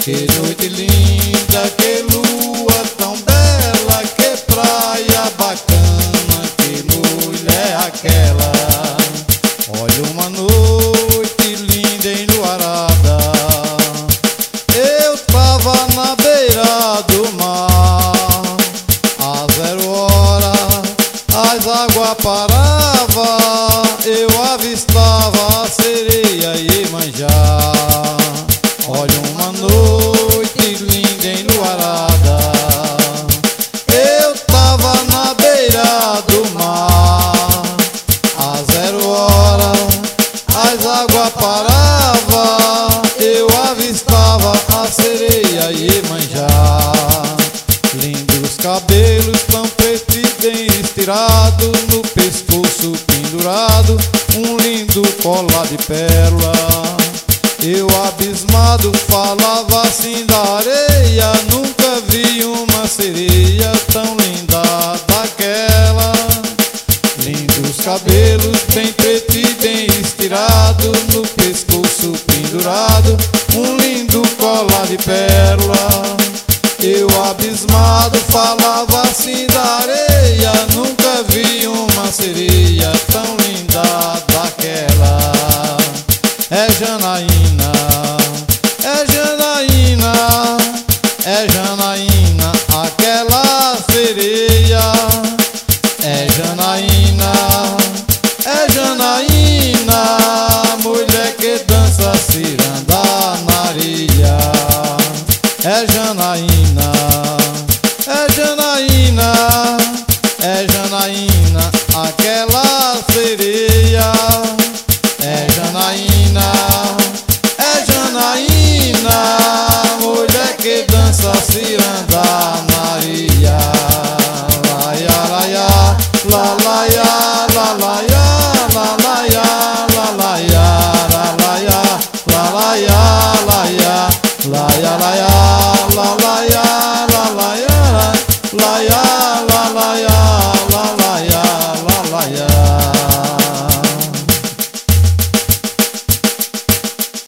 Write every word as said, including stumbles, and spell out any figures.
Que noite linda, que lua tão bela, que praia bacana, que mulher é aquela. Olha uma noite linda enluarada, eu tava na beira do mar. A zero hora as águas paravam, eu avistava a sereia e Iemanjá. Olha uma noite linda enluarada, eu tava na beira do mar. A zero hora as águas paravam, eu avistava a sereia e Iemanjá. Lindos cabelos tão pretos e bem estirados, no pescoço pendurado um lindo colar de pérola. Eu abismado falava assim da areia, nunca vi uma sereia tão linda daquela. Lindos cabelos bem preto e bem estirado, no pescoço pendurado um lindo colar de pérola. Eu abismado falava assim da areia, nunca vi uma sereia tão linda daquela. É Janaína, é Janaína, é Janaína.